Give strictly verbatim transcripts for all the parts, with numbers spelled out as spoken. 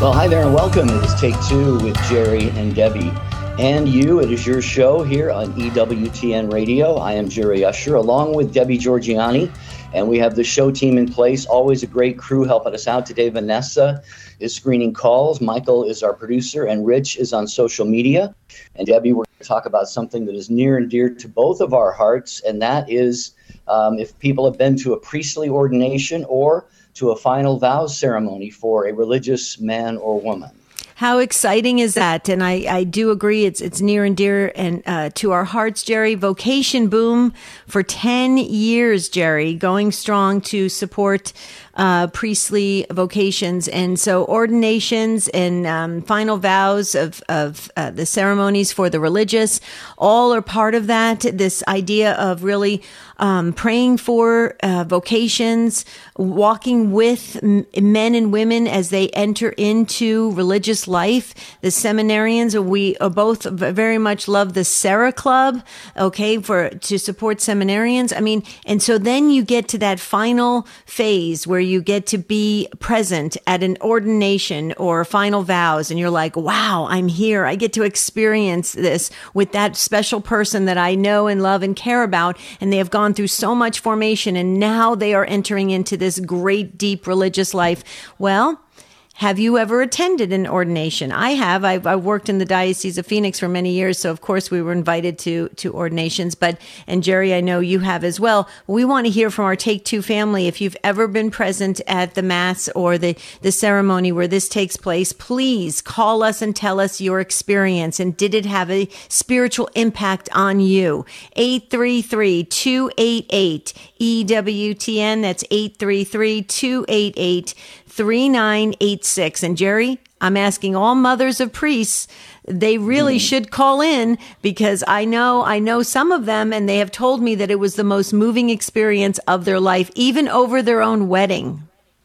Well, hi there and welcome. It is Take Two with Jerry and Debbie. And you, it is your show here on E W T N Radio. I am Jerry Usher along with Debbie Georgiani, and we have the show team in place. Always a great crew helping us out today. Vanessa is screening calls. Michael is our producer, and Rich is on social media. And Debbie, we're going to talk about something that is near and dear to both of our hearts, and that is um, if people have been to a priestly ordination or to a final vows ceremony for a religious man or woman. How exciting is that? And I, I do agree it's it's near and dear and uh, to our hearts, Jerry. Vocation Boom for ten years, Jerry, going strong to support uh, priestly vocations. And so ordinations and um, final vows of, of uh, the ceremonies for the religious, all are part of that. This idea of really um, praying for uh, vocations, walking with m- men and women as they enter into religious life. The seminarians, we are both very much love the Sarah Club, okay, for to support seminarians. I mean, and so then you get to that final phase where you get to be present at an ordination or final vows, and you're like, wow, I'm here. I get to experience this with that special person that I know and love and care about, and they have gone through so much formation, and now they are entering into this great, deep religious life. Well, have you ever attended an ordination? I have. I've, I've worked in the Diocese of Phoenix for many years, so of course we were invited to to ordinations. But and Jerry, I know you have as well. We want to hear from our Take Two family. If you've ever been present at the Mass or the the ceremony where this takes place, please call us and tell us your experience. And did it have a spiritual impact on you? eight three three, two eight eight, E W T N. That's eight three three, two eight eight, three nine eight six. And Jerry, I'm asking all mothers of priests, they really mm. should call in, because I know, I know some of them, and they have told me that it was the most moving experience of their life, even over their own wedding.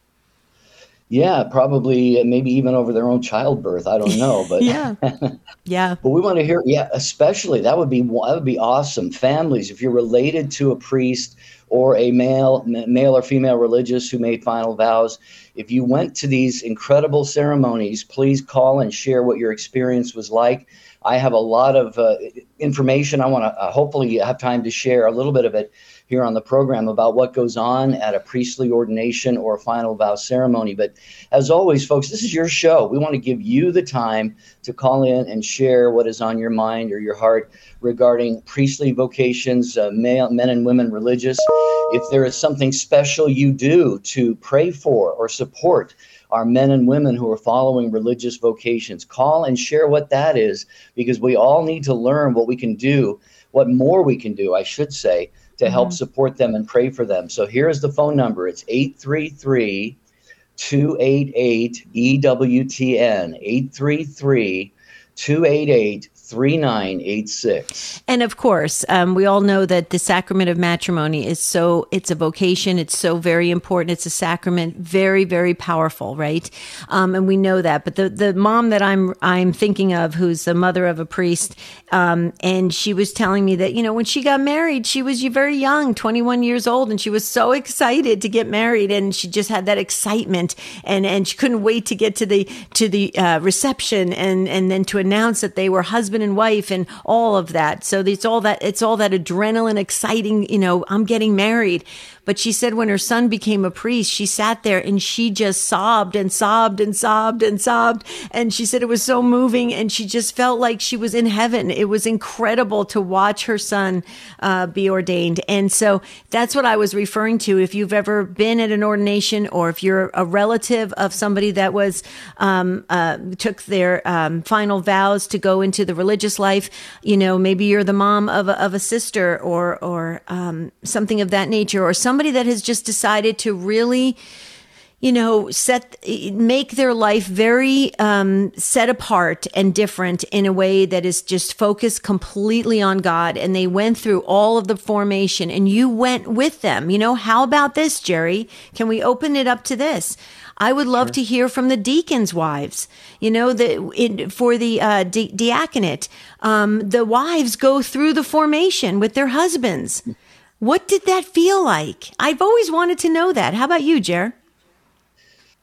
Yeah, probably, maybe even over their own childbirth. I don't know, but yeah, yeah. But we want to hear, yeah, especially that would be that would be awesome. Families, if you're related to a priest or a male, male or female religious who made final vows, if you went to these incredible ceremonies, please call and share what your experience was like. I have a lot of uh, information. I want to uh, hopefully have time to share a little bit of it here on the program about what goes on at a priestly ordination or a final vow ceremony. But as always, folks, this is your show. We want to give you the time to call in and share what is on your mind or your heart regarding priestly vocations, uh, male, men and women religious. If there is something special you do to pray for or support our men and women who are following religious vocations, call and share what that is, because we all need to learn what we can do, what more we can do, I should say, to mm-hmm. help support them and pray for them. So here's the phone number. It's eight three three, two eight eight, E W T N, eight three three, two eight eight, three nine eight six. And of course, um, we all know that the sacrament of matrimony is so, it's a vocation. It's so very important. It's a sacrament, very, very powerful, right? Um, and we know that. But the, the mom that I'm, I'm thinking of, who's the mother of a priest, um, and she was telling me that, you know, when she got married, she was very young, twenty-one years old, and she was so excited to get married, and she just had that excitement, and, and she couldn't wait to get to the, to the, uh, reception and, and then to announce that they were husband and wife and all of that. So it's all that, it's all that adrenaline, exciting, you know, I'm getting married. But she said when her son became a priest, she sat there and she just sobbed and sobbed and sobbed and sobbed. And she said it was so moving, and she just felt like she was in heaven. It was incredible to watch her son uh, be ordained. And so that's what I was referring to. If you've ever been at an ordination, or if you're a relative of somebody that was um, uh, took their um, final vows to go into the religious life, you know, maybe you're the mom of a, of a sister or or um, something of that nature, or somebody that has just decided to really, you know, set, make their life very um, set apart and different in a way that is just focused completely on God. And they went through all of the formation, and you went with them. You know, how about this, Jerry? Can we open it up to this? I would love sure. to hear from the deacons' wives. You know, the in, for the uh, di- diaconate, um, the wives go through the formation with their husbands. What did that feel like? I've always wanted to know that. How about you, Jer?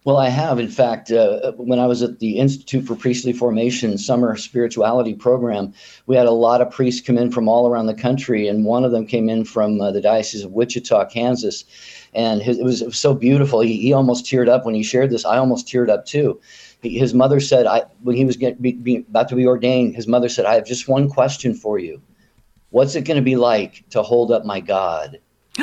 Well, I have. In fact, uh, when I was at the Institute for Priestly Formation summer spirituality program, we had a lot of priests come in from all around the country. And one of them came in from uh, the Diocese of Wichita, Kansas. And his, it, was, it was so beautiful. He, he almost teared up when he shared this. I almost teared up too. He, his mother said, I, when he was get, be, be, about to be ordained, his mother said, I have just one question for you. What's it going to be like to hold up my God?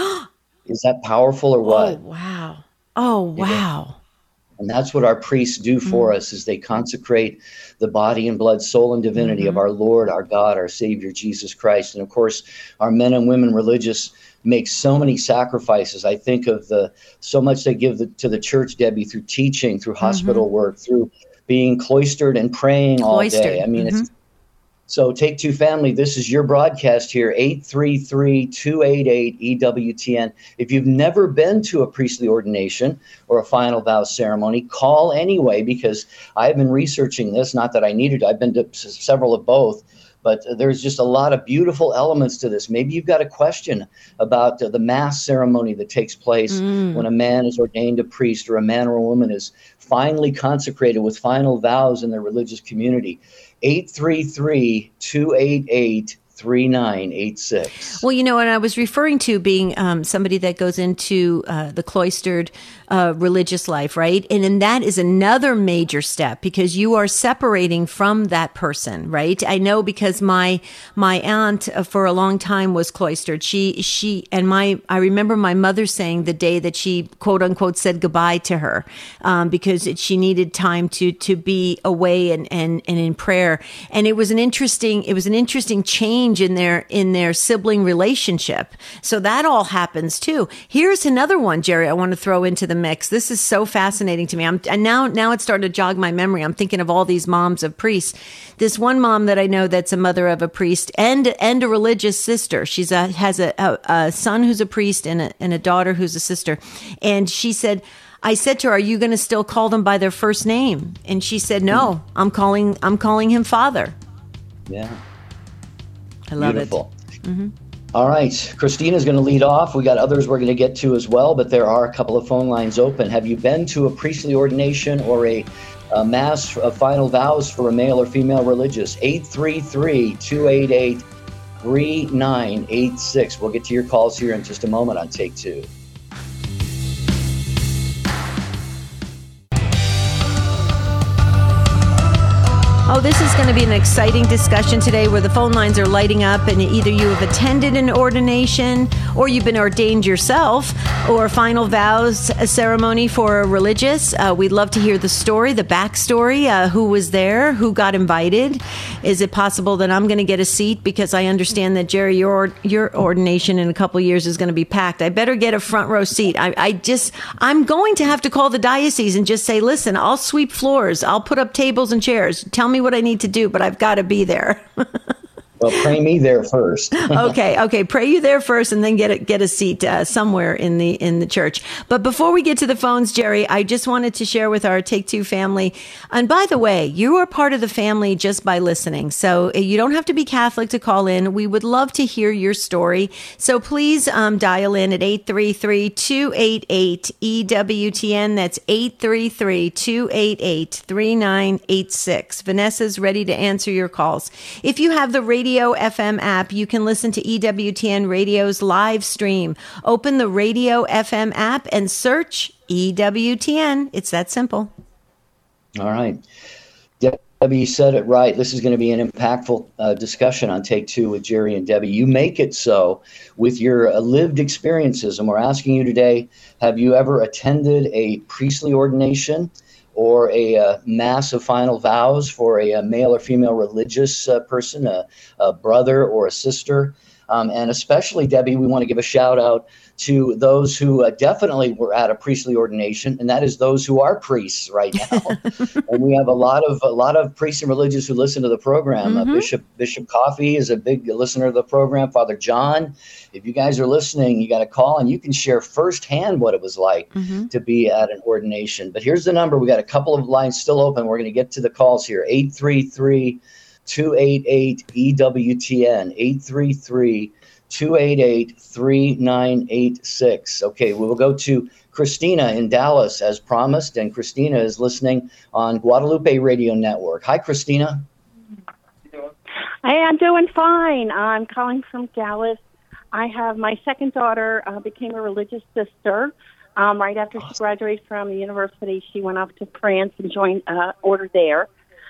Is that powerful or what? Oh, wow. Oh, wow. Yeah. And that's what our priests do for mm-hmm. us, is they consecrate the body and blood, soul and divinity mm-hmm. of our Lord, our God, our Savior, Jesus Christ. And of course, our men and women religious make so many sacrifices. I think of the so much they give the, to the church, Debbie, through teaching, through hospital mm-hmm. work, through being cloistered and praying cloistered. all day. I mean, mm-hmm. it's So Take Two Family, this is your broadcast here, eight three three, two eight eight, E W T N. If you've never been to a priestly ordination or a final vows ceremony, call anyway, because I've been researching this, not that I needed to. I've been to several of both, but there's just a lot of beautiful elements to this. Maybe you've got a question about uh, the mass ceremony that takes place mm. when a man is ordained a priest, or a man or a woman is finally consecrated with final vows in their religious community. eight three three, two eight eight, three nine eight six. Well, you know, and I was referring to being um, somebody that goes into uh, the cloistered uh, religious life, right? And then that is another major step, because you are separating from that person, right? I know, because my my aunt uh, for a long time was cloistered. She she and my I remember my mother saying the day that she quote unquote said goodbye to her, um, because it, she needed time to to be away and and and in prayer. And it was an interesting it was an interesting change in their in their sibling relationship. So that all happens too. Here's another one, Jerry, I want to throw into the mix. This is so fascinating to me. I'm and now now it's starting to jog my memory. I'm thinking of all these moms of priests. This one mom that I know that's a mother of a priest and and a religious sister. She's a has a, a, a son who's a priest and a, and a daughter who's a sister. And she said, I said to her, "Are you going to still call them by their first name?" And she said, "No, I'm calling I'm calling him Father." Yeah. I love Beautiful. it. Mm-hmm. All right. Christina's going to lead off. We got others we're going to get to as well, but there are a couple of phone lines open. Have you been to a priestly ordination or a, a mass of final vows for a male or female religious? eight three three, two eight eight, three nine eight six. We'll get to your calls here in just a moment on Take Two. Oh, this is going to be an exciting discussion today, where the phone lines are lighting up, and either you have attended an ordination, or you've been ordained yourself, or a final vows ceremony for a religious. Uh, we'd love to hear the story, the backstory, uh, who was there, who got invited. Is it possible that I'm going to get a seat? Because I understand that, Jerry, your your ordination in a couple of years is going to be packed. I better get a front row seat. I, I just, I'm going to have to call the diocese and just say, listen, I'll sweep floors. I'll put up tables and chairs. Tell me what I need to do, but I've got to be there. Well, pray me there first. okay, okay. Pray you there first, and then get a, get a seat uh, somewhere in the in the church. But before we get to the phones, Jerry, I just wanted to share with our Take Two family. And by the way, you are part of the family just by listening. So you don't have to be Catholic to call in. We would love to hear your story. So please um, dial in at eight three three, two eight eight, E W T N. That's eight three three, two eight eight, three nine eight six. Vanessa's ready to answer your calls. If you have the radio F M app, you can listen to E W T N Radio's live stream. Open the Radio F M app and search E W T N. It's that simple. All right. Debbie said it right. This is going to be an impactful uh, discussion on Take Two with Jerry and Debbie. You make it so with your uh, lived experiences. And we're asking you today, have you ever attended a priestly ordination or a uh, mass of final vows for a, a male or female religious uh, person, a, a brother or a sister? Um, and especially, Debbie, we want to give a shout out to those who uh, definitely were at a priestly ordination, and that is those who are priests right now. And we have a lot of a lot of priests and religious who listen to the program. Mm-hmm. Uh, Bishop Bishop Coffey is a big listener of the program. Father John, if you guys are listening, you got to call and you can share firsthand what it was like mm-hmm. to be at an ordination. But here's the number. We got a couple of lines still open. We're going to get to the calls here. eight three three, two eight eight, E W T N. eight three three, two eight eight, three nine eight six. Okay, we will go to Christina in Dallas as promised, and Christina is listening on Guadalupe Radio Network. Hi, Christina. Hey, I'm doing fine. I'm calling from Dallas. I have my second daughter uh, became a religious sister. Um, right after she graduated from the university, she went off to France and joined uh, order there.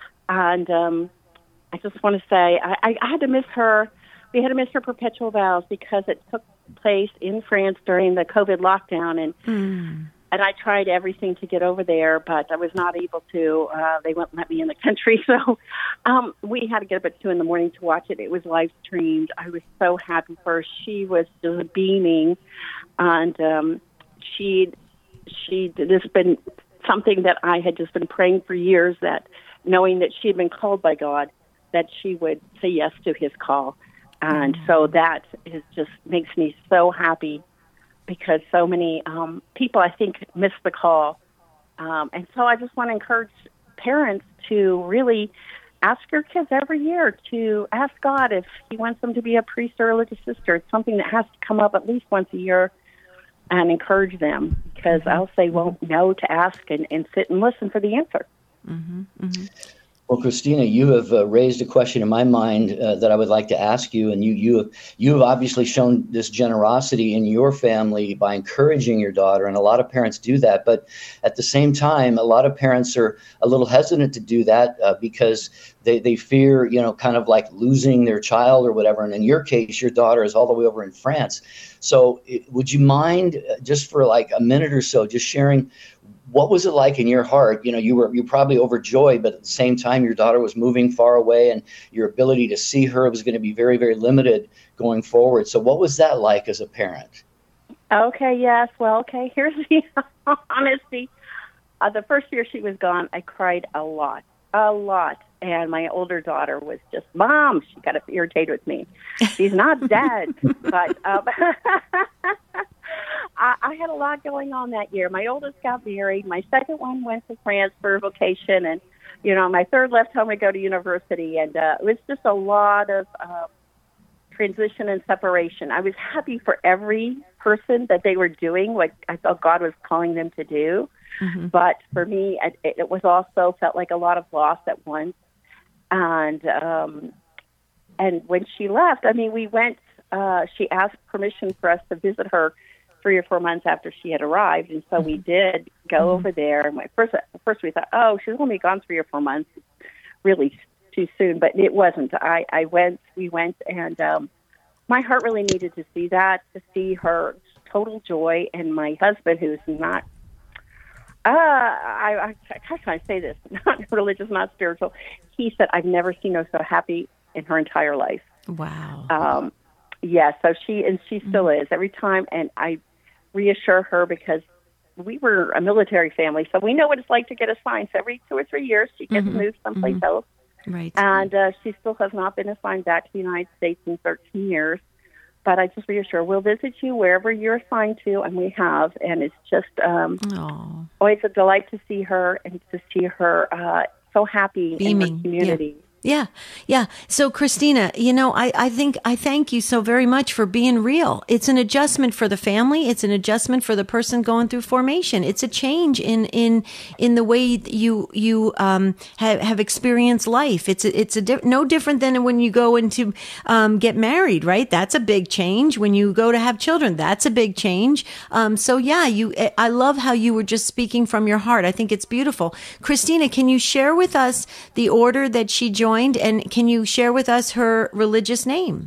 And um, I just want to say I, I, I had to miss her. We had to miss her perpetual vows because it took place in France during the COVID lockdown, and mm. and I tried everything to get over there, but I was not able to. Uh, they wouldn't let me in the country, so um, we had to get up at two in the morning to watch it. It was live streamed. I was so happy for her. She was just beaming, and um, she she this has been something that I had just been praying for years, that knowing that she had been called by God, that she would say yes to His call. And so that is just makes me so happy, because so many um, people, I think, miss the call. Um, and so I just want to encourage parents to really ask your kids every year to ask God if He wants them to be a priest or a religious sister. It's something that has to come up at least once a year, and encourage them, because mm-hmm. else they won't know to ask and, and sit and listen for the answer. Mm-hmm. Mm-hmm. Well, Christina, you have uh, raised a question in my mind uh, that I would like to ask you, and you you have, you have obviously shown this generosity in your family by encouraging your daughter, and a lot of parents do that. But at the same time, a lot of parents are a little hesitant to do that uh, because they, they fear, you know, kind of like losing their child or whatever. And in your case, your daughter is all the way over in France. So it, would you mind uh, just for like a minute or so, just sharing what was it like in your heart? You know, you were you probably overjoyed, but at the same time, your daughter was moving far away, and your ability to see her was going to be very, very limited going forward. So what was that like as a parent? Okay, yes. Well, okay, here's the honesty. Uh, the first year she was gone, I cried a lot, a lot. And my older daughter was just, Mom, she got irritated with me. She's not dead. But um, I, I had a lot going on that year. My oldest got married. My second one went to France for vocation. And, you know, my third left home to go to university. And uh, it was just a lot of uh, transition and separation. I was happy for every person that they were doing what I felt God was calling them to do. Mm-hmm. But for me, it, it was also felt like a lot of loss at once. And um, and when she left, I mean, we went, uh, she asked permission for us to visit her three or four months after she had arrived. And so mm-hmm. we did go mm-hmm. over there. And my first, first we thought, oh, she's only gone three or four months. Really too soon. But it wasn't. I, I went, we went, and um, my heart really needed to see that, to see her total joy. And my husband, who's not, Uh, I, I, how can I say this? Not religious, not spiritual. He said, I've never seen her so happy in her entire life. Wow. Um, yeah, so she, and she still mm-hmm. is every time. And I reassure her, because we were a military family, so we know what it's like to get assigned. So every two or three years, she gets mm-hmm. moved someplace mm-hmm. else. Right. And uh, she still has not been assigned back to the United States in thirteen years. But I just reassure, we'll visit you wherever you're assigned to, and we have. And it's just um, always a delight to see her and to see her uh, so happy beaming in her community. Yeah. Yeah. Yeah. So Christina, you know, I, I think I thank you so very much for being real. It's an adjustment for the family. It's an adjustment for the person going through formation. It's a change in, in, in the way you, you, um, have, have experienced life. It's a, it's a di- no different than when you go into, um, get married, right? That's a big change. When you go to have children, that's a big change. Um, so yeah, you, I love how you were just speaking from your heart. I think it's beautiful. Christina, can you share with us the order that she joined? And can you share with us her religious name?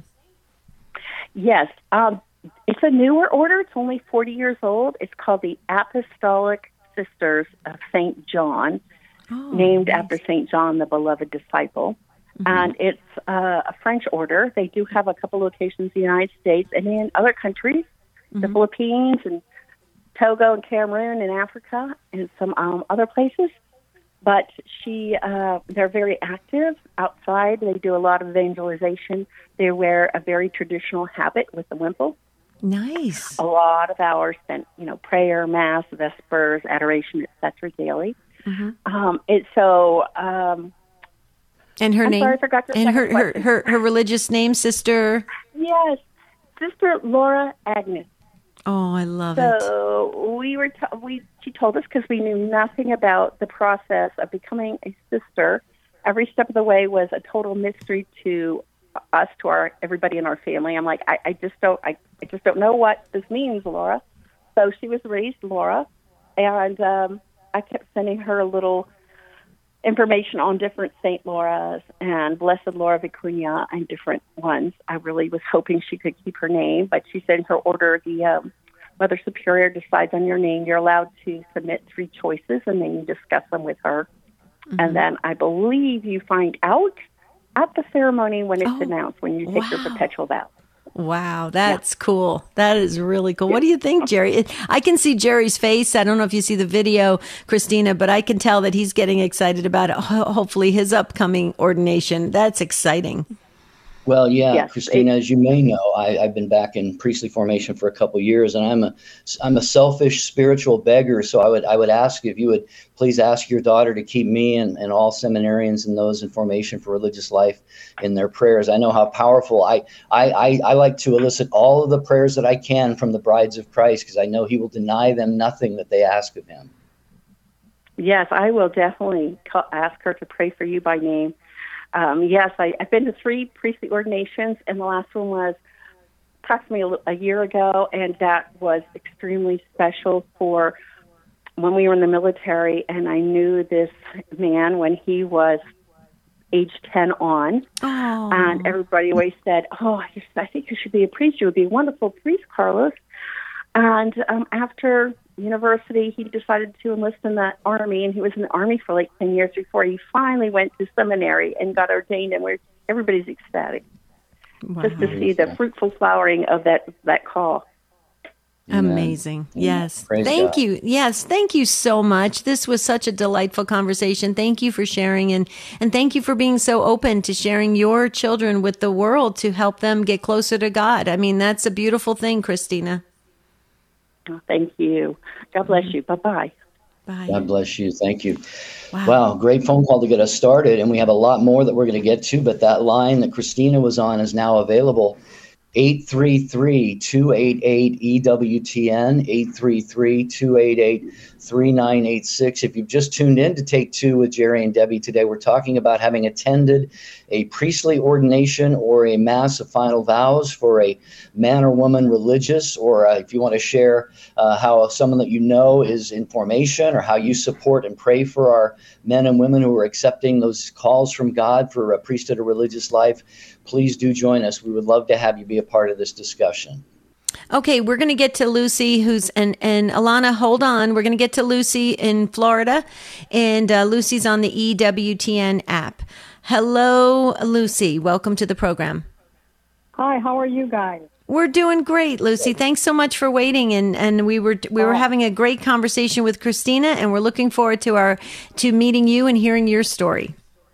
Yes. Um, it's a newer order. It's only forty years old. It's called the Apostolic Sisters of Saint John, oh, named nice. after Saint John, the beloved disciple. Mm-hmm. And it's uh, a French order. They do have a couple locations in the United States and in other countries, mm-hmm. the Philippines and Togo and Cameroon and Africa and some um, other places. But she, uh, they're very active outside. They do a lot of evangelization. They wear a very traditional habit with the wimple. Nice. A lot of hours spent, you know, prayer, mass, vespers, adoration, et cetera, daily. Mm-hmm. Um, it's so. Um, and her I'm name. Sorry, I forgot your and her, her her her her religious name, Sister. Yes, Sister Laura Agnes. Oh, I love it. So we were, t- we she told us because we knew nothing about the process of becoming a sister. Every step of the way was a total mystery to us, to our everybody in our family. I'm like, I, I just don't, I, I just don't know what this means, Laura. So she was raised Laura, and um, I kept sending her a little information on different Saint Lauras and Blessed Laura Vicuña and different ones. I really was hoping she could keep her name, but she said in her order, the um, Mother Superior decides on your name. You're allowed to submit three choices, and then you discuss them with her. Mm-hmm. And then I believe you find out at the ceremony when it's oh, announced, when you take wow. your perpetual vow. Wow, that's yeah. cool. That is really cool. What do you think, Jerry? It, I can see Jerry's face. I don't know if you see the video, Christina, but I can tell that he's getting excited about it. Ho- hopefully his upcoming ordination. That's exciting. Well, yeah, yes, Christina, it, as you may know, I, I've been back in priestly formation for a couple of years, and I'm a I'm a selfish spiritual beggar. So I would I would ask if you would please ask your daughter to keep me and, and all seminarians and those in formation for religious life in their prayers. I know how powerful. I I I, I like to elicit all of the prayers that I can from the brides of Christ, because I know He will deny them nothing that they ask of Him. Yes, I will definitely call, ask her to pray for you by name. Um, yes, I, I've been to three priestly ordinations, and the last one was approximately a, a year ago, and that was extremely special for when we were in the military, and I knew this man when he was age ten on, oh. and everybody always said, oh, I, just, I think you should be a priest. You would be a wonderful priest, Carlos. And um, after university, he decided to enlist in the Army, and he was in the Army for like ten years before he finally went to seminary and got ordained, and we're, everybody's ecstatic wow. just to see the fruitful flowering of that, that call. Amazing. Yes. Praise thank God. you. Yes. Thank you so much. This was such a delightful conversation. Thank you for sharing, and, and thank you for being so open to sharing your children with the world to help them get closer to God. I mean, that's a beautiful thing, Christina. Oh, thank you. God bless you. Bye-bye. Bye. God bless you. Thank you. Wow. Wow. Great phone call to get us started. And we have a lot more that we're going to get to, but that line that Christina was on is now available. eight three three, two eight eight, E W T N, eight three three, two eight eight, three nine eight six. If you've just tuned in to Take Two with Jerry and Debbie today, we're talking about having attended a priestly ordination or a mass of final vows for a man or woman religious, or uh, if you want to share uh, how someone that you know is in formation, or how you support and pray for our men and women who are accepting those calls from God for a priesthood or religious life, please do join us. We would love to have you be a part of this discussion. Okay, we're going to get to Lucy, who's, and, and Alana, hold on. We're going to get to Lucy in Florida, and uh, Lucy's on the E W T N app. Hello, Lucy. Welcome to the program. Hi, how are you guys? We're doing great, Lucy. Thanks so much for waiting, and, and we were we were having a great conversation with Christina, and we're looking forward to our to meeting you and hearing your story.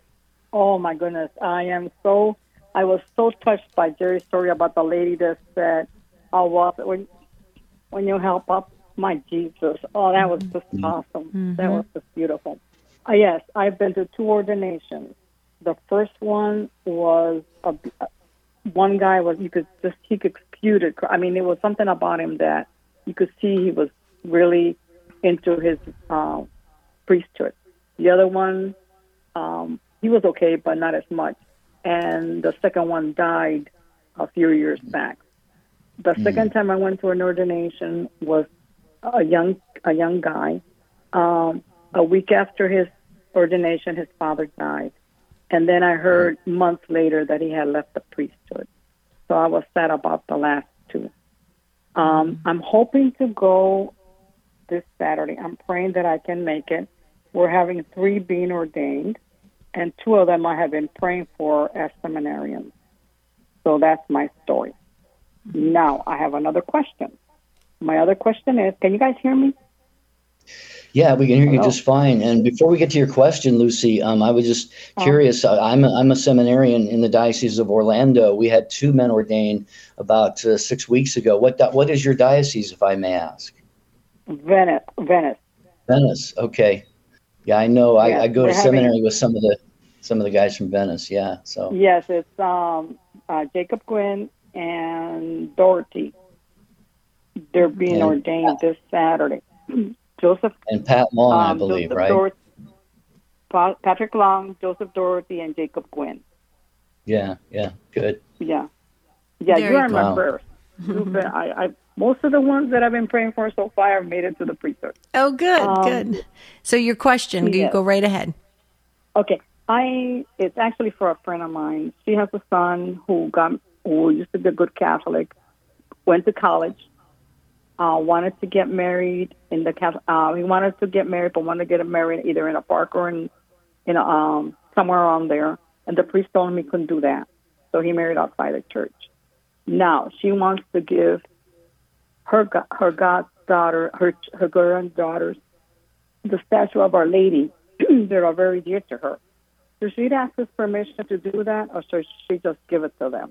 Oh my goodness, I am so I was so touched by Jerry's story about the lady that said, "Oh, well, when when you help up my Jesus." Oh, that was just mm-hmm. awesome. Mm-hmm. That was just beautiful. Uh, yes, I've been to two ordinations. The first one was a, one guy was you could just he could spute it. I mean, there was something about him that you could see he was really into his uh, priesthood. The other one, um, he was okay, but not as much. And the second one died a few years back. The mm. second time I went to an ordination was a young a young guy. Um, a week after his ordination, his father died. And then I heard months later that he had left the priesthood. So I was sad about the last two. Um, I'm hoping to go this Saturday. I'm praying that I can make it. We're having three being ordained, and two of them I have been praying for as seminarians. So that's my story. Now, I have another question. My other question is, can you guys hear me? Yeah, we can hear Hello? you just fine. And before we get to your question, Lucy, um, I was just curious. Oh. I'm a, I'm a seminarian in the Diocese of Orlando. We had two men ordained about uh, six weeks ago. What what is your diocese, if I may ask? Venice. Venice. Venice. Okay. Yeah, I know. Yes, I, I go to having, seminary with some of the some of the guys from Venice. Yeah. So. Yes, it's um, uh, Jacob Gwynn, and Dorothy. They're being And ordained this Saturday. Joseph and Pat Long, I um, believe, Joseph right? Dorothy, Pa- Patrick Long, Joseph Dorothy, and Jacob Gwynn. Yeah, yeah, good. Yeah, yeah. Very You are in my Wow. prayers. You've been, I, I, most of the ones that I've been praying for so far have made it to the priesthood. Oh, good, Um, good. So your question, you yes. go right ahead. Okay, I. It's actually for a friend of mine. She has a son who got who used to be a good Catholic, went to college, uh, wanted to get married in the Catholic. Uh, he wanted to get married, but wanted to get married either in a park or in, in a, um, somewhere around there. And the priest told him he couldn't do that, so he married outside the church. Now she wants to give her go- her goddaughter, her her granddaughters, the statue of Our Lady that are very dear to her. So she'd ask his permission to do that, or should she just give it to them?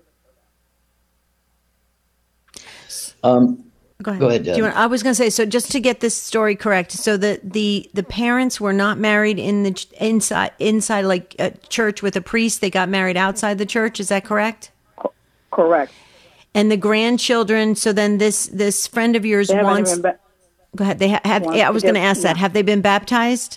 Um, Go ahead. Go ahead, Do you Deb. want, I was going to say, so just to get this story correct, so the the, the parents were not married in the ch- inside inside like a church with a priest. They got married outside the church. Is that correct? Correct. And the grandchildren. So then this this friend of yours They haven't wants. even ba- Go ahead. They ha- have. wants Yeah, I to was going to give- ask that. yeah. Have they been baptized?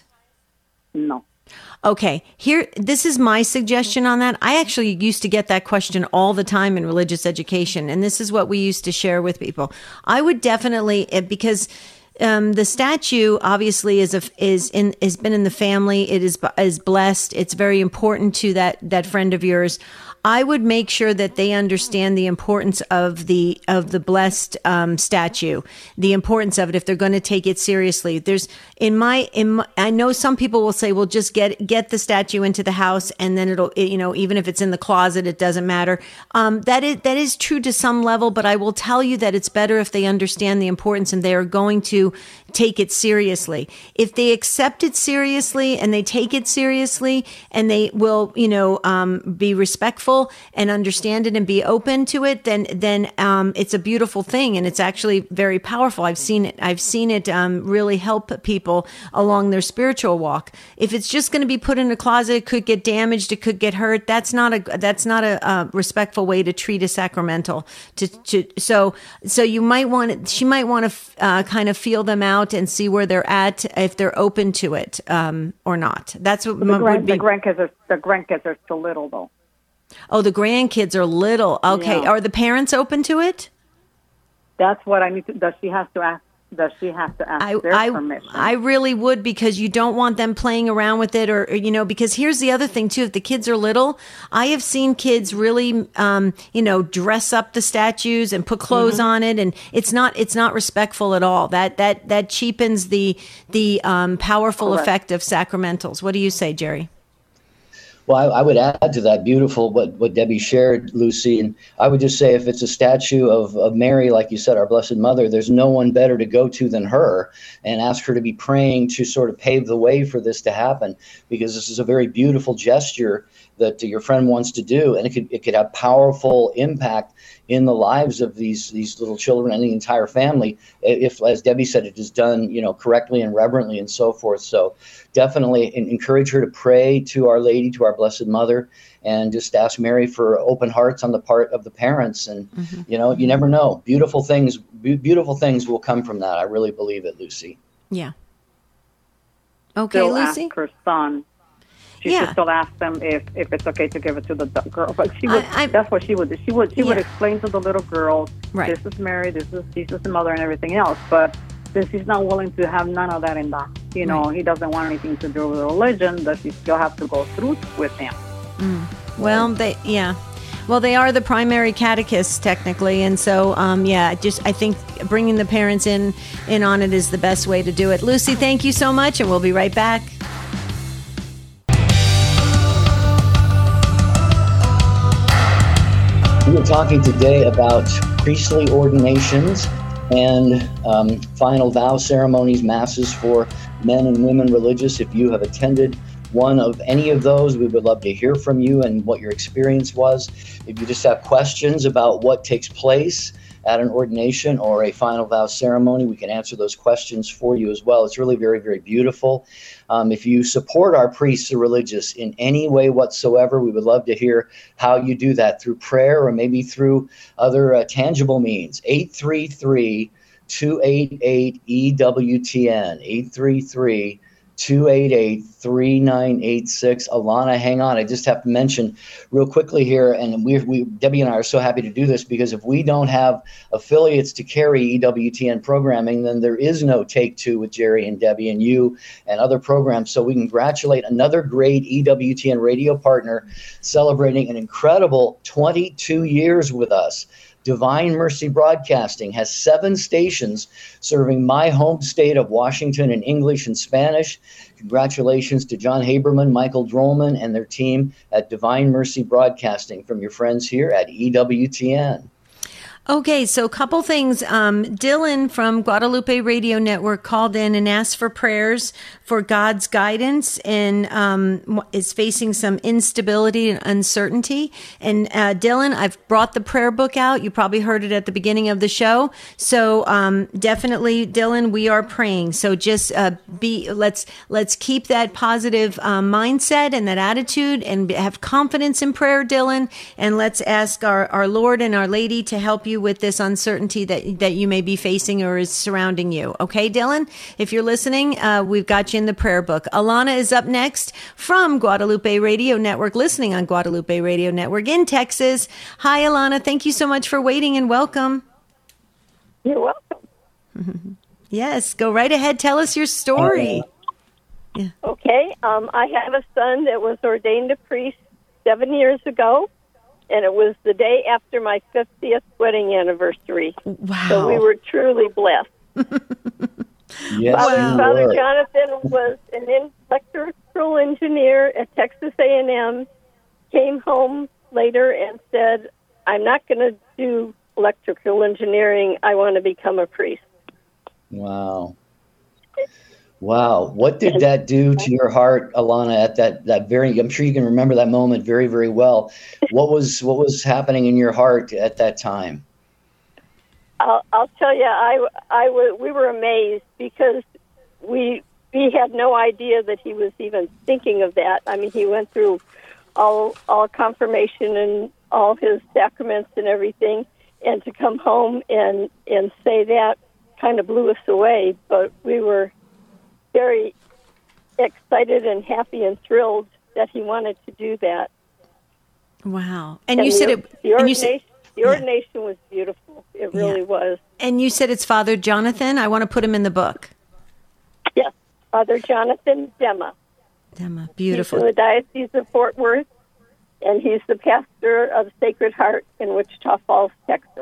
No. Okay, here, this is my suggestion on that. I actually used to get that question all the time in religious education, and this is what we used to share with people. I would definitely, eh, because um, the statue obviously is a, is in has been in the family. It is is blessed. It's very important to that that friend of yours. I would make sure that they understand the importance of the of the blessed um, statue, the importance of it if they're going to take it seriously. There's in my in my, I know some people will say, well, just get get the statue into the house and then it'll it, you know even if it's in the closet, it doesn't matter. Um, that is that is true to some level, but I will tell you that it's better if they understand the importance and they are going to take it seriously. If they accept it seriously and they take it seriously and they will you know um, be respectful and understand it and be open to it, then then um, it's a beautiful thing and it's actually very powerful. I've seen it. I've seen it um, really help people along their spiritual walk. If it's just going to be put in a closet, it could get damaged. It could get hurt. That's not a that's not a, a respectful way to treat a sacramental. To, to so so you might want she might want to uh, kind of feel them out and see where they're at if they're open to it um, or not. That's what The, would grand, be. the grandkids are the grandkids are still little though. Oh, the grandkids are little. Okay. Yeah. Are the parents open to it? That's what I need to. Does she have to ask? Does she have to ask I, their I, permission? I really would, because you don't want them playing around with it or, or, you know, because here's the other thing too. If the kids are little, I have seen kids really, um, you know, dress up the statues and put clothes Mm-hmm. on it. And it's not, it's not respectful at all. That, that, that cheapens the, the, um, powerful Correct. effect of sacramentals. What do you say, Jerry? Well, I, I would add to that beautiful what, what Debbie shared, Lucy, and I would just say if it's a statue of, of Mary, like you said, our Blessed Mother, there's no one better to go to than her and ask her to be praying to sort of pave the way for this to happen, because this is a very beautiful gesture that your friend wants to do, and it could it could have powerful impact in the lives of these these little children and the entire family if, as Debbie said, it is done you know correctly and reverently and so forth. So definitely encourage her to pray to Our Lady, to our Blessed Mother, and just ask Mary for open hearts on the part of the parents. And mm-hmm. you know you never know, beautiful things be- beautiful things will come from that. I really believe it, Lucy. Yeah. Okay, Still Lucy. ask her son. She Yeah. should still ask them if, if it's okay to give it to the d- girl. But she would. I- I- that's what she would do. She would. She would Yeah. explain to the little girl, Right. this is Mary, this is Jesus the Mother, and everything else. But since he's not willing to have none of that in the, you know, Right. he doesn't want anything to do with religion, does he still have to go through with him? Well, they yeah. Well, they are the primary catechists technically, and so um, yeah, just I think bringing the parents in in on it is the best way to do it. Lucy, thank you so much, and we'll be right back. We are talking today about priestly ordinations and um, final vow ceremonies, masses for men and women religious. If you have attended one of any of those, we would love to hear from you and what your experience was. If you just have questions about what takes place at an ordination or a final vow ceremony. We can answer those questions for you as well. It's really very, very beautiful. Um, if you support our priests or religious in any way whatsoever, we would love to hear how you do that, through prayer or maybe through other uh, tangible means. eight three three, two eight eight, E W T N, eight three three, two eight eight, three nine eight six. Alana, hang on. I just have to mention real quickly here, and we, we, Debbie and I are so happy to do this, because if we don't have affiliates to carry E W T N programming, then there is no Take Two with Jerry and Debbie and you and other programs. So we congratulate another great E W T N radio partner celebrating an incredible twenty-two years with us. Divine Mercy Broadcasting has seven stations serving my home state of Washington in English and Spanish. Congratulations to John Haberman, Michael Drollman, and their team at Divine Mercy Broadcasting from your friends here at E W T N. Okay, so a couple things. Um, Dylan from Guadalupe Radio Network called in and asked for prayers for God's guidance, and um, is facing some instability and uncertainty. And uh, Dylan, I've brought the prayer book out. You probably heard it at the beginning of the show. So um, definitely, Dylan, we are praying. So just uh, be let's let's keep that positive um, mindset and that attitude, and have confidence in prayer, Dylan. And let's ask our, our Lord and Our Lady to help you with this uncertainty that that you may be facing or is surrounding you. Okay, Dylan? If you're listening, uh, we've got you in the prayer book. Alana is up next from Guadalupe Radio Network, listening on Guadalupe Radio Network in Texas. Hi, Alana. Thank you so much for waiting, and welcome. You're welcome. Yes, go right ahead. Tell us your story. Yeah. Okay. Um, I have a son that was ordained a priest seven years ago. And it was the day after my fiftieth wedding anniversary. Wow. So we were truly blessed. Yes, Father, you Father were. Jonathan was an electrical engineer at Texas A and M, came home later and said, I'm not going to do electrical engineering. I want to become a priest. Wow. Wow. What did that do to your heart, Alana, at that, that very, I'm sure you can remember that moment very, very well. What was, what was happening in your heart at that time? I'll, I'll tell you, I, I was, we were amazed, because we, we had no idea that he was even thinking of that. I mean, he went through all, all confirmation and all his sacraments and everything. And to come home and, and say that kind of blew us away. But we were very excited and happy and thrilled that he wanted to do that. Wow. And, and you the, said it. The and you ordination, said, the ordination yeah. was beautiful. It really yeah. was. And you said it's Father Jonathan. I want to put him in the book. Yes, Father Jonathan Dema. Dema, beautiful. He's in the Diocese of Fort Worth, and he's the pastor of Sacred Heart in Wichita Falls, Texas.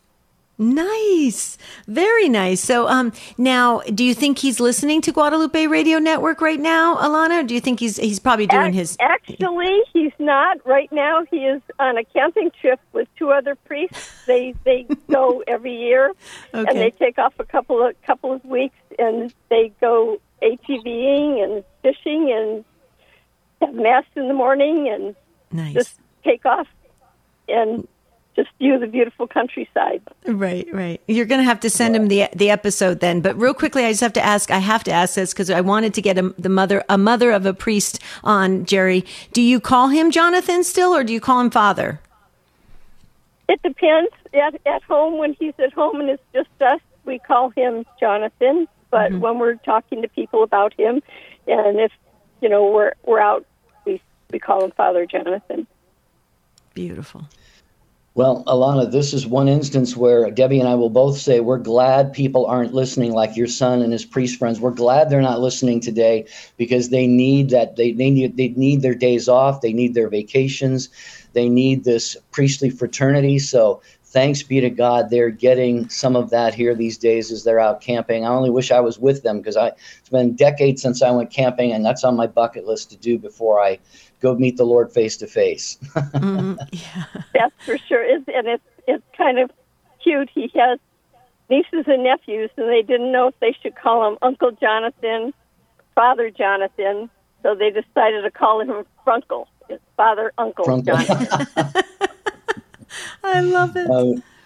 Nice. Very nice. So um, now, do you think he's listening to Guadalupe Radio Network right now, Alana? Or do you think he's he's probably doing his... Actually, he's not. Right now, he is on a camping trip with two other priests. They they go every year, Okay. and they take off a couple of couple of weeks, and they go ATVing and fishing and have mass in the morning, and Nice. just take off and just view the beautiful countryside. Right, right. You're going to have to send him the the episode then. But real quickly, I just have to ask. I have to ask this because I wanted to get a, the mother, a mother of a priest on. Jerry, do you call him Jonathan still, or do you call him Father? It depends. At at home, when he's at home and it's just us, we call him Jonathan. But mm-hmm. when we're talking to people about him, and if you know we're we're out, we we call him Father Jonathan. Beautiful. Well, Alana, this is one instance where Debbie and I will both say we're glad people aren't listening, like your son and his priest friends. We're glad they're not listening today, because they need that. They, they need they need their days off. They need their vacations. They need this priestly fraternity. So thanks be to God, they're getting some of that here these days as they're out camping. I only wish I was with them, because I it's been decades since I went camping, and that's on my bucket list to do before I go meet the Lord face to face. Mm-hmm. Yeah. That's for sure. It's, and it's it's kind of cute. He has nieces and nephews, and they didn't know if they should call him Uncle Jonathan, Father Jonathan, so they decided to call him Frunkle. It's Father Uncle Frunkle. Jonathan. I love it. Um,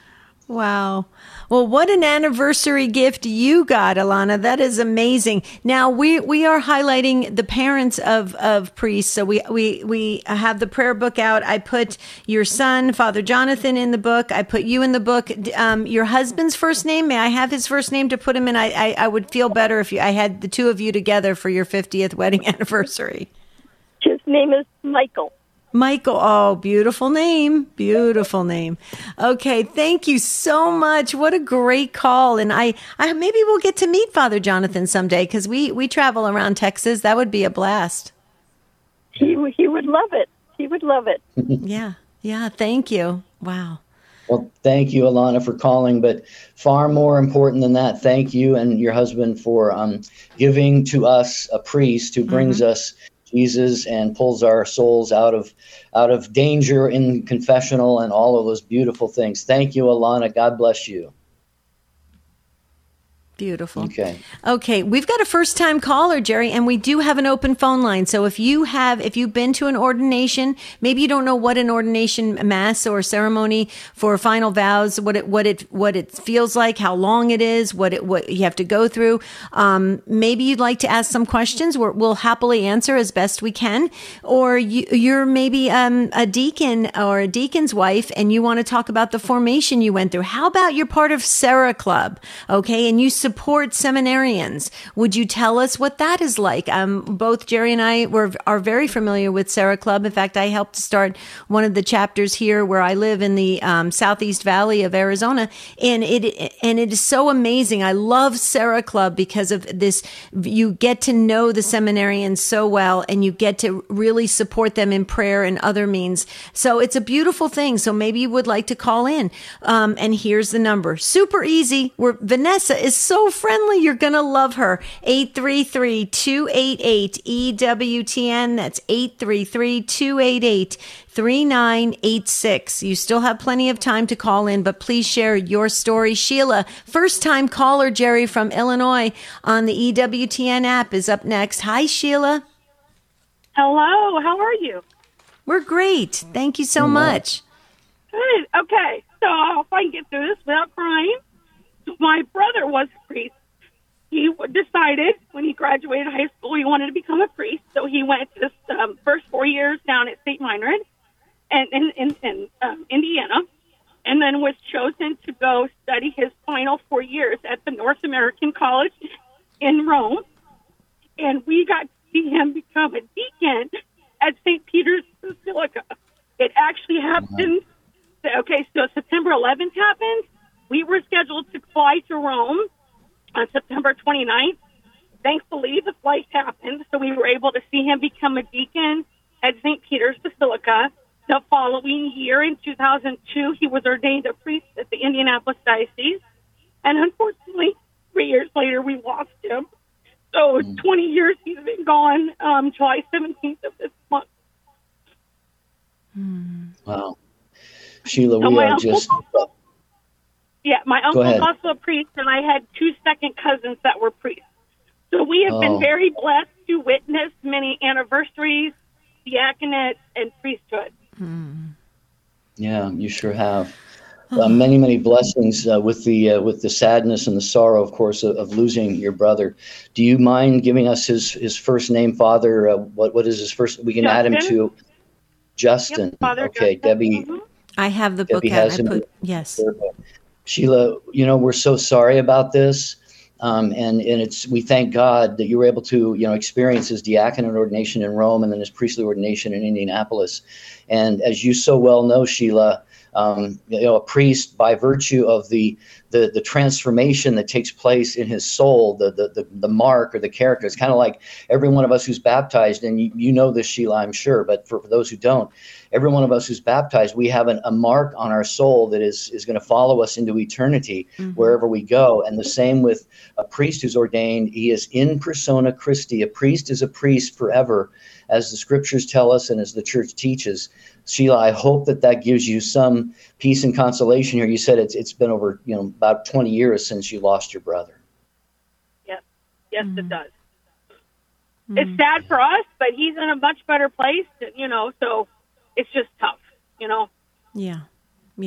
Wow. Well, what an anniversary gift you got, Alana. That is amazing. Now we, we are highlighting the parents of, of priests. So we, we, we have the prayer book out. I put your son, Father Jonathan, in the book. I put you in the book. Um, your husband's first name. May I have his first name to put him in? I, I, I would feel better if you, I had the two of you together for your fiftieth wedding anniversary. His name is Michael. Michael. Oh, beautiful name. Beautiful name. Okay. Thank you so much. What a great call. And I, I maybe we'll get to meet Father Jonathan someday because we, we travel around Texas. That would be a blast. He, he would love it. He would love it. Yeah. Yeah. Thank you. Wow. Well, thank you, Alana, for calling. But far more important than that, thank you and your husband for um, giving to us a priest who brings mm-hmm. us Jesus and pulls our souls out of out of danger in confessional and all of those beautiful things. Thank you, Alana. God bless you. Beautiful. Okay. Okay. We've got a first time caller, Jerry, and we do have an open phone line. So if you have, if you've been to an ordination, maybe you don't know what an ordination mass or ceremony for final vows, what it, what it, what it feels like, how long it is, what it, what you have to go through. Um, maybe you'd like to ask some questions. We're, we'll happily answer as best we can. Or you, you're maybe, um, a deacon or a deacon's wife and you want to talk about the formation you went through. How about you're part of Sarah Club? Okay. And you support seminarians. Would you tell us what that is like? Um, both Jerry and I were are very familiar with Sarah Club. In fact, I helped start one of the chapters here where I live in the um, Southeast Valley of Arizona, and it and it is so amazing. I love Sarah Club because of this. You get to know the seminarians so well, and you get to really support them in prayer and other means. So it's a beautiful thing. So maybe you would like to call in. Um, and here's the number. Super easy. Where Vanessa is so friendly. You're going to love her. eight three three, two eight eight, E W T N. That's eight three three, two eight eight, three nine eight six. You still have plenty of time to call in, but please share your story. Sheila, first time caller, Jerry from Illinois on the E W T N app is up next. Hi, Sheila. Hello. How are you? We're great. Thank you so mm-hmm. much. Good. Okay. So if I can get through this without crying, my brother was a priest. He decided when he graduated high school he wanted to become a priest, so he went to the um, first four years down at Saint Meinrad and in, in, in um, Indiana, and then was chosen to go study his final four years at the North American College in Rome. And we got to see him become a deacon at Saint Peter's Basilica. It actually happened. Okay, so September eleventh happened. We were scheduled to fly to Rome on September twenty-ninth. Thankfully, the flight happened, so we were able to see him become a deacon at Saint Peter's Basilica. The following year, in two thousand two, he was ordained a priest at the Indianapolis Diocese. And unfortunately, three years later, we lost him. So mm. twenty years he's been gone, um, July seventeenth of this month. Mm. Wow. Sheila, so we are uncle, just... Yeah, my uncle was also a priest, and I had two second cousins that were priests. So we have oh. been very blessed to witness many anniversaries, diaconate, and priesthood. Mm. Yeah, you sure have. Uh, many, many blessings uh, with the uh, with the sadness and the sorrow, of course, of, of losing your brother. Do you mind giving us his, his first name, Father? Uh, what what is his first? We can Justin. add him to Justin. Yep, Father okay, Justin. Debbie. Mm-hmm. I have the Debbie book out. has I him. put, yes. Sheila, you know, we're so sorry about this. Um, and, and it's, we thank God that you were able to, you know, experience his diaconate ordination in Rome and then his priestly ordination in Indianapolis. And as you so well know, Sheila, um, you know, a priest, by virtue of the, the, the transformation that takes place in his soul, the, the, the, the mark or the character, it's kind of like every one of us who's baptized, and you, you know this, Sheila, I'm sure, but for, for those who don't, every one of us who's baptized, we have an, a mark on our soul that is, is going to follow us into eternity, mm-hmm. wherever we go. And the same with a priest who's ordained. He is in persona Christi. A priest is a priest forever, as the scriptures tell us and as the church teaches. Sheila, I hope that that gives you some peace and consolation here. You said it's it's been over, you know, about twenty years since you lost your brother. Yes, yes, mm-hmm. it does. Mm-hmm. It's sad for us, but he's in a much better place, you know, so it's just tough, you know. Yeah, yeah.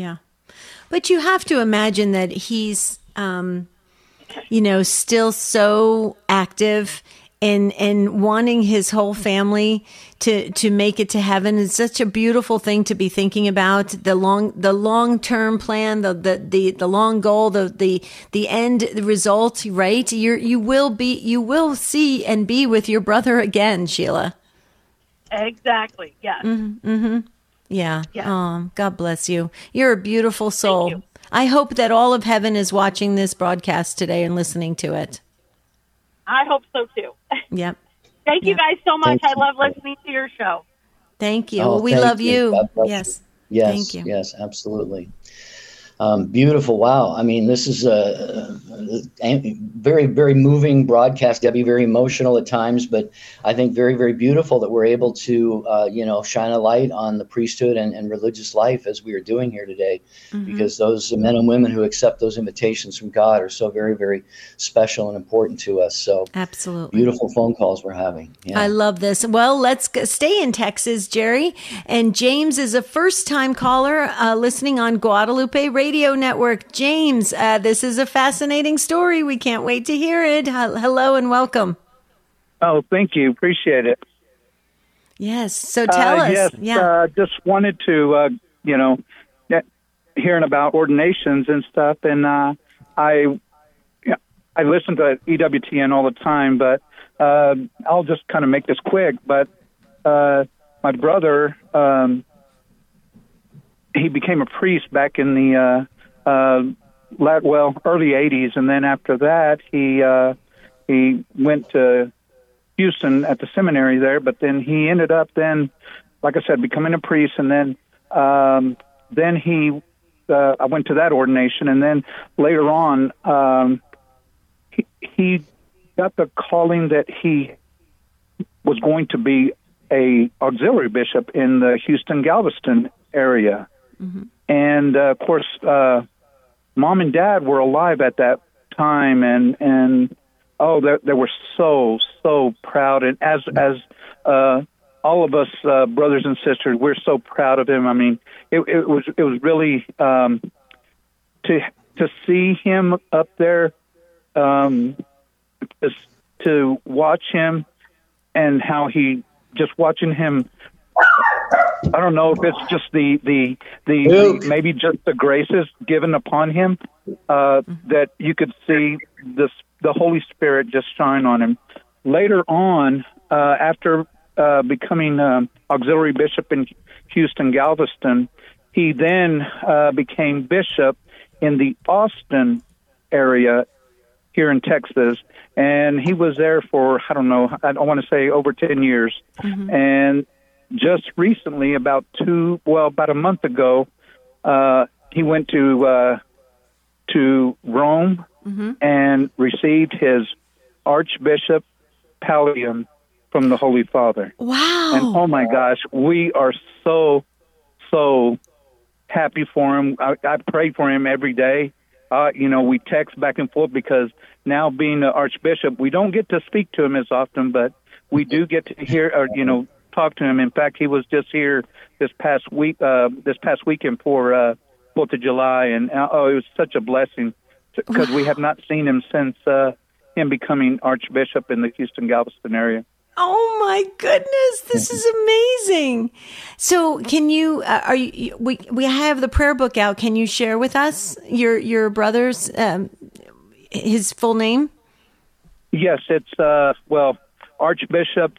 But you have to imagine that he's, um, you know, still so active and and wanting his whole family to to make it to heaven is such a beautiful thing to be thinking about. The long the long term plan, the, the the the long goal, the the the end result. Right? You you will be you will see and be with your brother again, Sheila. Exactly. Yes. Mm-hmm. Mm-hmm. Yeah. Yes. Oh, God bless you. You're a beautiful soul. I hope that all of heaven is watching this broadcast today and listening to it. I hope so too. Yep. Thank you Yep. guys so much. Thank I love listening to your show. Thank you. Oh, Well, we thank love you. you. God bless Yes. you. Yes. Thank you. Yes, absolutely. Um, beautiful. Wow. I mean, this is a, a very, very moving broadcast, Debbie, very emotional at times, but I think very, very beautiful that we're able to, uh, you know, shine a light on the priesthood and, and religious life as we are doing here today, Mm-hmm. because those men and women who accept those invitations from God are so very, very special and important to us. So Absolutely. beautiful phone calls we're having. Yeah. I love this. Well, let's g- stay in Texas, Jerry. And James is a first-time caller uh, listening on Guadalupe Radio Network. James, uh, this is a fascinating story. We can't wait to hear it. H- hello and welcome. Oh, thank you. Appreciate it. Yes. So tell uh, us. Yes, Yeah. uh, just wanted to, uh, you know, yeah, hearing about ordinations and stuff. And uh, I, yeah, I listen to E W T N all the time, but uh, I'll just kind of make this quick. But uh, my brother, um, he became a priest back in the uh, uh, la- well early eighties, and then after that, he uh, he went to Houston at the seminary there. But then he ended up then, like I said, becoming a priest, and then um, then he uh, I went to that ordination, and then later on, um, he, he got the calling that he was going to be a auxiliary bishop in the Houston Galveston area. Mm-hmm. And uh, of course, uh, mom and dad were alive at that time, and and oh, they, they were so so proud. And as as uh, all of us uh, brothers and sisters, we're so proud of him. I mean, it, it was it was really um, to to see him up there, um, just to watch him, and how he just watching him. I don't know if it's just the the, the, the maybe just the graces given upon him uh, that you could see this the Holy Spirit just shine on him. Later on, uh, after uh, becoming um, auxiliary bishop in Houston Galveston, he then uh, became bishop in the Austin area here in Texas, and he was there for I don't know I don't want to say over ten years, mm-hmm. and just recently, about two, well, about a month ago, uh, he went to uh, to Rome mm-hmm. and received his Archbishop Pallium from the Holy Father. Wow! And oh my gosh, we are so so happy for him. I, I pray for him every day. Uh, you know, we text back and forth because now being the Archbishop, we don't get to speak to him as often, but we do get to hear, or you know. talk to him. In fact, he was just here this past week, uh, this past weekend for uh, Fourth of July, and uh, oh, it was such a blessing because we have not seen him since uh, him becoming Archbishop in the Houston Galveston area. Oh my goodness, this is amazing! So, can you? Uh, are you? We we have the prayer book out. Can you share with us your your brother's um, his full name? Yes, it's uh, well Archbishop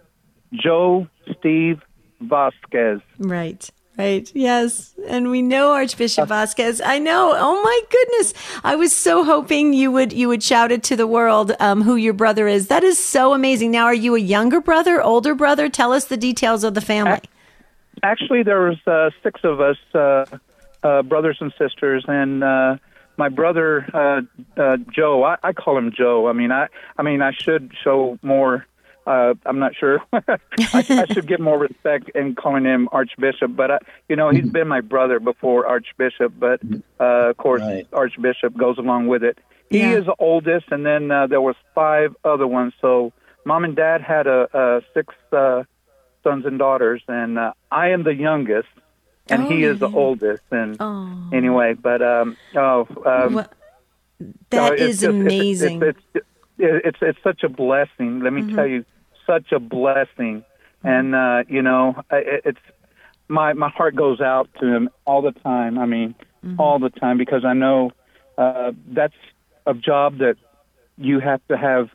Joe Steve Vasquez. Right, right, yes. And we know Archbishop Vasquez. I know. Oh my goodness. I was so hoping you would you would shout it to the world um, who your brother is. That is so amazing. Now, are you a younger brother, older brother? Tell us the details of the family. Actually, there was uh, six of us, uh, uh, brothers and sisters, and uh, my brother uh, uh, Joe. I, I call him Joe. I mean, I I mean, I should show more. Uh, I'm not sure. I, I should get more respect in calling him Archbishop, but I, you know, he's been my brother before Archbishop. But uh, of course, right. Archbishop goes along with it. He yeah. is the oldest, and then uh, there was five other ones. So mom and dad had a, a six uh, sons and daughters, and uh, I am the youngest. and Oh, he is the yeah. oldest. And Oh. anyway, but um, oh, um, Well, that no, it's is just- it's- amazing. It's it's, it's it's it's such a blessing. Let me Mm-hmm. tell you, such a blessing. And uh, you know, I- it's my my heart goes out to him all the time. I mean, Mm-hmm. all the time, because I know uh, that's a job that you have to have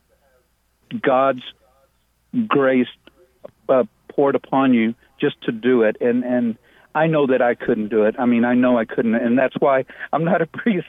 God's grace uh, poured upon you just to do it. And and I know that I couldn't do it. I mean, I know I couldn't, and that's why I'm not a priest.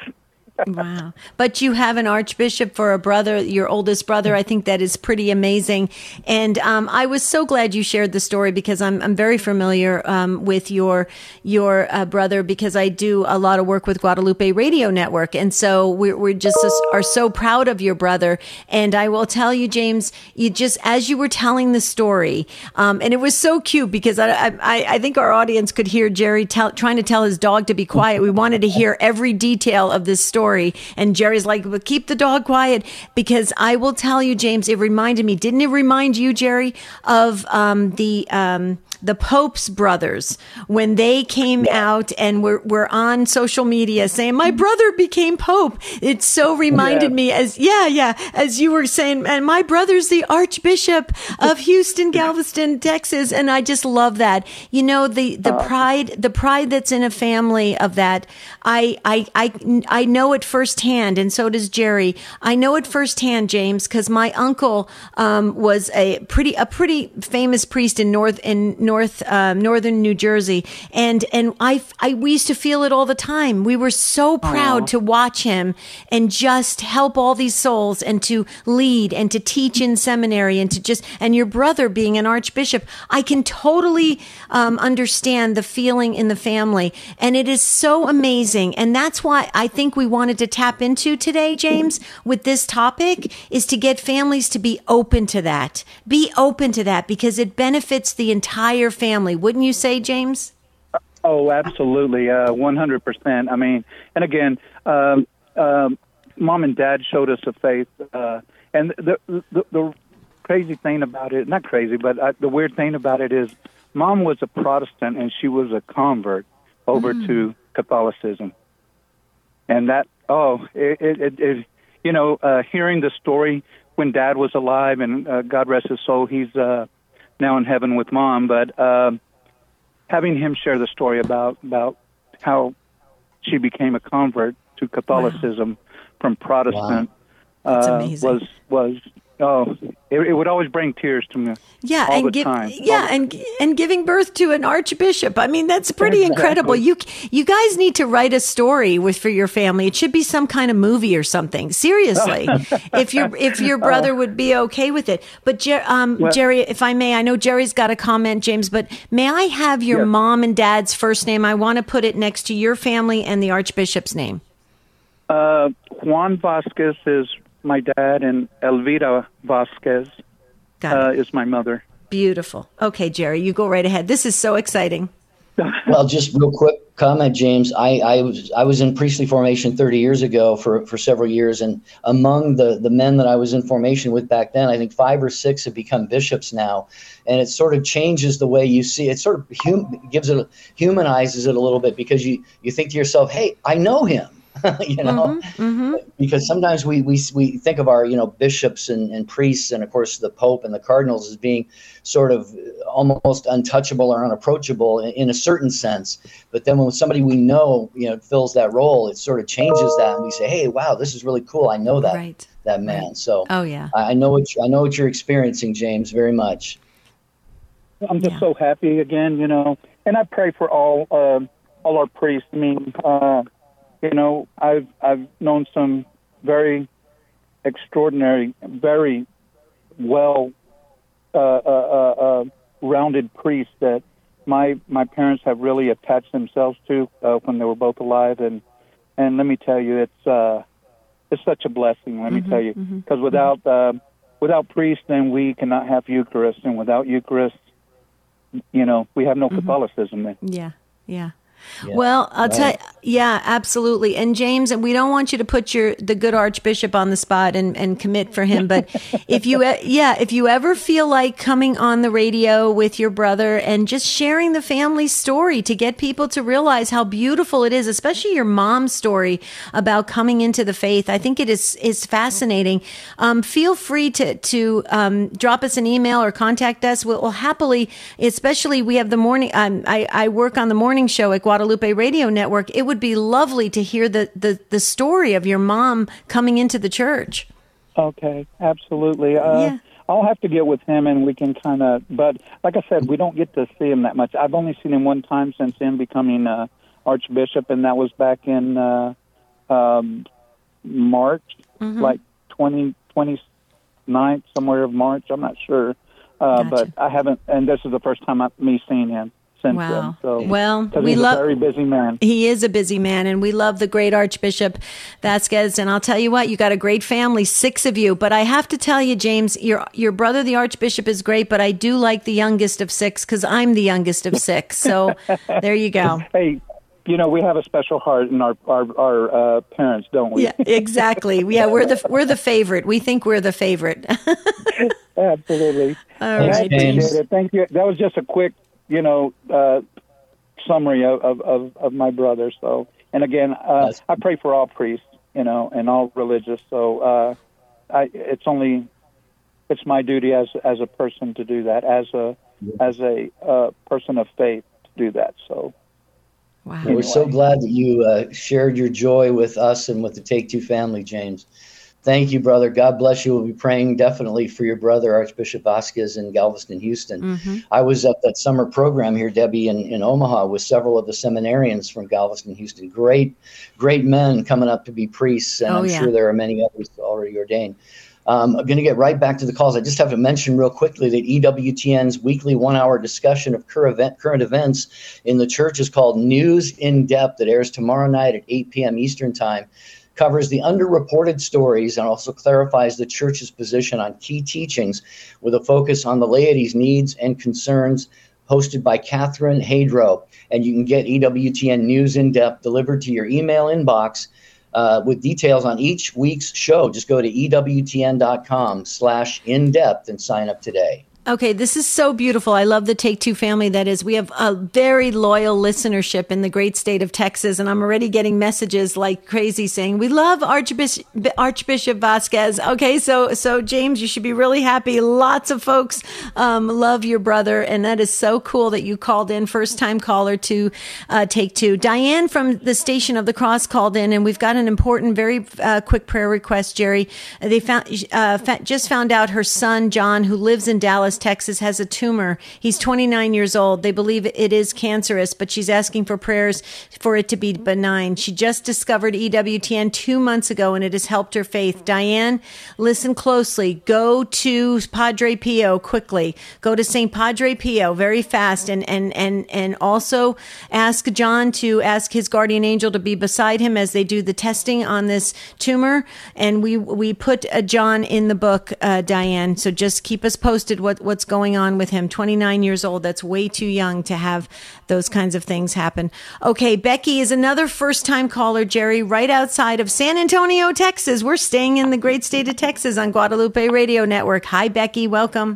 Wow. But you have an archbishop for a brother, your oldest brother. I think that is pretty amazing. And um, I was so glad you shared the story, because I'm I'm very familiar um, with your your uh, brother, because I do a lot of work with Guadalupe Radio Network. And so we're, we're just are so proud of your brother. And I will tell you, James, you just, as you were telling the story, um, and it was so cute, because I, I, I think our audience could hear Jerry tell, trying to tell his dog to be quiet. We wanted to hear every detail of this story. And Jerry's like, well, keep the dog quiet, because I will tell you, James, it reminded me, didn't it remind you, Jerry, of um, the um, the Pope's brothers, when they came out and were, were on social media saying, my brother became Pope? It so reminded Yeah. me, as, yeah, yeah, as you were saying, and my brother's the Archbishop of Houston, Galveston, Texas. And I just love that. You know, the, the pride, the pride that's in a family of that. I, I, I, I know it firsthand. And so does Jerry. I know it firsthand, James, because my uncle, um, was a pretty, a pretty famous priest in North, in North, um, northern New Jersey. And, and I, I, we used to feel it all the time. We were so proud to watch him and just help all these souls, and to lead and to teach in seminary, and to just, and your brother being an archbishop, I can totally, um, understand the feeling in the family. And it is so amazing. And that's why I think we wanted to tap into today, James, with this topic, is to get families to be open to that, be open to that, because it benefits the entire family. Wouldn't you say, James? Oh, absolutely, uh, one hundred percent. I mean, and again, um, um, Mom and Dad showed us a faith, uh, and the, the the crazy thing about it, not crazy, but uh, the weird thing about it is, Mom was a Protestant and she was a convert over mm. to Catholicism, and that, oh, it, it, it, it you know, uh, hearing the story when Dad was alive, and uh, God rest his soul, he's uh, now in heaven with Mom, but uh, having him share the story about, about how she became a convert to Catholicism wow. from Protestant wow. uh, was was oh, it, it would always bring tears to me. Yeah, all and the give, time. yeah, the and and giving birth to an archbishop. I mean, that's pretty exactly. incredible. You you guys need to write a story with for your family. It should be some kind of movie or something. Seriously, if your if your brother oh. would be okay with it. But Jer- um, well, Jerry, if I may, I know Jerry's got a comment, James, but may I have your yes. mom and dad's first name? I want to put it next to your family and the archbishop's name. Uh, Juan Vasquez is my dad, and Elvira Vasquez uh, is my mother. Beautiful. Okay, Jerry, you go right ahead. This is so exciting. Well, just real quick comment, James. I, I was I was in priestly formation thirty years ago for, for several years, and among the, the men that I was in formation with back then, I think five or six have become bishops now, and it sort of changes the way you see it. Sort of hum, gives it humanizes it a little bit, because you you think to yourself, hey, I know him. you know, mm-hmm, mm-hmm. because sometimes we, we we think of our, you know, bishops and, and priests, and of course the Pope and the cardinals, as being sort of almost untouchable or unapproachable in, in a certain sense. But then when somebody we know, you know, fills that role, it sort of changes that, and we say, hey, wow, this is really cool. I know that right. that man. Right. So oh yeah, I, I know what you, I know what you're experiencing, James, very much. I'm just yeah. so happy again, you know, and I pray for all uh, all our priests. I mean. Uh, You know, I've I've known some very extraordinary, very well uh, uh, uh, rounded priests that my my parents have really attached themselves to uh, when they were both alive, and and let me tell you, it's uh, it's such a blessing. Let mm-hmm, me tell you, because mm-hmm, without mm-hmm. uh, without priests, then we cannot have Eucharist, and without Eucharist, you know, we have no mm-hmm. Catholicism then. Yeah, yeah. yeah. Well, I'll right. tell you. Yeah, absolutely. And James, and we don't want you to put your the good Archbishop on the spot and, and commit for him, but if you yeah, if you ever feel like coming on the radio with your brother and just sharing the family story to get people to realize how beautiful it is, especially your mom's story about coming into the faith, I think it is is fascinating. Um, feel free to to um, drop us an email or contact us. We'll, we'll happily, especially we have the morning. Um, I I work on the morning show at Guadalupe Radio Network. It would be lovely to hear the, the, the story of your mom coming into the church. Okay, absolutely. Uh, yeah. I'll have to get with him and we can kind of, but like I said, we don't get to see him that much. I've only seen him one time since him becoming uh, Archbishop, and that was back in uh, um, March, mm-hmm. like twenty, twenty-ninth, somewhere of March. I'm not sure. Uh, gotcha. But I haven't, and this is the first time I've me seeing him. Wow. Then, so, well, we he's love. a very busy man. He is a busy man, and we love the great Archbishop Vasquez. And I'll tell you what, you got a great family, six of you. But I have to tell you, James, your your brother, the Archbishop, is great. But I do like the youngest of six because I'm the youngest of six. So there you go. Hey, you know, we have a special heart in our our, our uh, parents, don't we? Yeah, exactly. Yeah, we're the we're the favorite. We think we're the favorite. Absolutely. All right, Thanks, James. Thank you. That was just a quick, you know, uh, summary of, of, of, of my brother. So, and again, uh, I pray for all priests, you know, and all religious. So, uh, I, it's only, it's my duty as as a person to do that, as a as a uh, person of faith to do that. So, wow. Anyway. We're so glad that you uh, shared your joy with us and with the Take Two family, James. Thank you, brother. God bless you. We'll be praying definitely for your brother, Archbishop Vasquez in Galveston, Houston. Mm-hmm. I was at that summer program here, Debbie, in, in Omaha with several of the seminarians from Galveston, Houston. Great, great men coming up to be priests, and oh, I'm yeah. sure there are many others already ordained. Um, I'm going to get right back to the calls. I just have to mention real quickly that E W T N's weekly one-hour discussion of current, event, current events in the church is called News in Depth. It airs tomorrow night at eight p.m. Eastern Time. Covers the underreported stories and also clarifies the church's position on key teachings with a focus on the laity's needs and concerns, hosted by Catherine Hadro. And you can get E W T N News in Depth delivered to your email inbox uh, with details on each week's show. Just go to ewtn.com slash in depth and sign up today. Okay, this is so beautiful. I love the Take Two family. That is, we have a very loyal listenership in the great state of Texas, and I'm already getting messages like crazy saying, we love Archbishop, Archbishop Vasquez. Okay, so so James, you should be really happy. Lots of folks um, love your brother, and that is so cool that you called in, first-time caller to uh, Take Two. Diane from the Station of the Cross called in, and we've got an important, very uh, quick prayer request, Jerry. They found uh, just found out her son, John, who lives in Dallas, Texas, has a tumor. He's twenty-nine years old. They believe it is cancerous, but she's asking for prayers for it to be benign. She just discovered E W T N two months ago, and it has helped her faith. Diane, listen closely. Go to Padre Pio quickly. Go to Saint Padre Pio very fast, and and and and also ask John to ask his guardian angel to be beside him as they do the testing on this tumor. And we we put uh, John in the book, uh, Diane. So just keep us posted what what's going on with him. twenty-nine years old. That's way too young to have those kinds of things happen. Okay, Becky is another first-time caller, Jerry, right outside of San Antonio, Texas. We're staying in the great state of Texas on Guadalupe Radio Network. Hi, Becky. Welcome.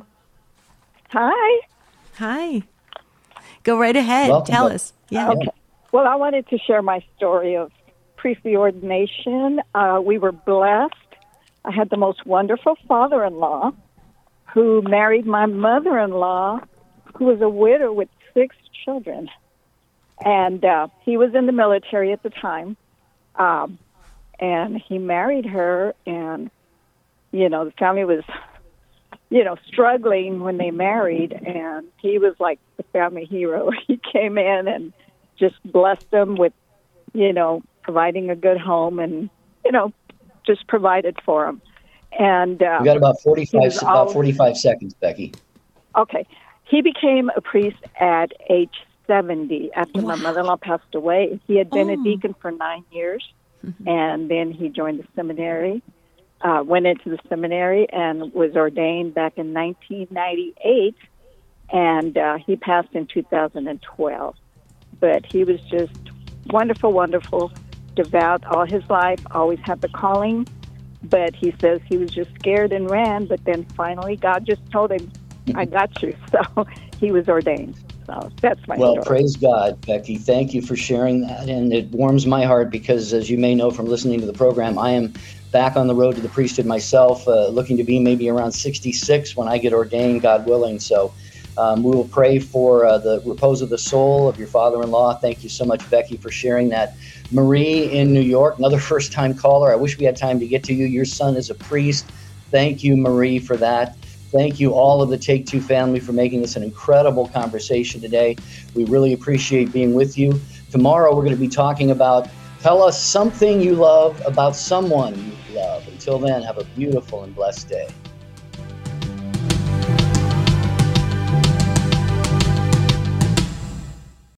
Hi. Hi. Go right ahead. Welcome, Tell Becky. us. Yeah. Okay. Well, I wanted to share my story of priestly ordination. Uh, we were blessed. I had the most wonderful father-in-law who married my mother-in-law, who was a widow with six children. And uh, he was in the military at the time. Um, and he married her, and, you know, the family was, you know, struggling when they married. And he was like the family hero. He came in and just blessed them with, you know, providing a good home and, you know, just provided for them. And um, we got about forty-five about always, forty-five seconds, Becky. Okay, he became a priest at age seventy after wow. my mother-in-law passed away. He had been oh. a deacon for nine years, mm-hmm. and then he joined the seminary, uh, went into the seminary, and was ordained back in nineteen ninety-eight. And uh, he passed in two thousand twelve. But he was just wonderful, wonderful, devout all his life, always had the calling. But he says he was just scared and ran. But then finally, God just told him, I got you. So he was ordained. So that's my well, story. Praise God, Becky. Thank you for sharing that. And it warms my heart because, as you may know from listening to the program, I am back on the road to the priesthood myself, uh, looking to be maybe around sixty-six when I get ordained, God willing. So um, we will pray for uh, the repose of the soul of your father-in-law. Thank you so much, Becky, for sharing that. Marie in New York, another first-time caller. I wish we had time to get to you. Your son is a priest. Thank you, Marie, for that. Thank you, all of the Take Two family, for making this an incredible conversation today. We really appreciate being with you. Tomorrow, we're going to be talking about tell us something you love about someone you love. Until then, have a beautiful and blessed day.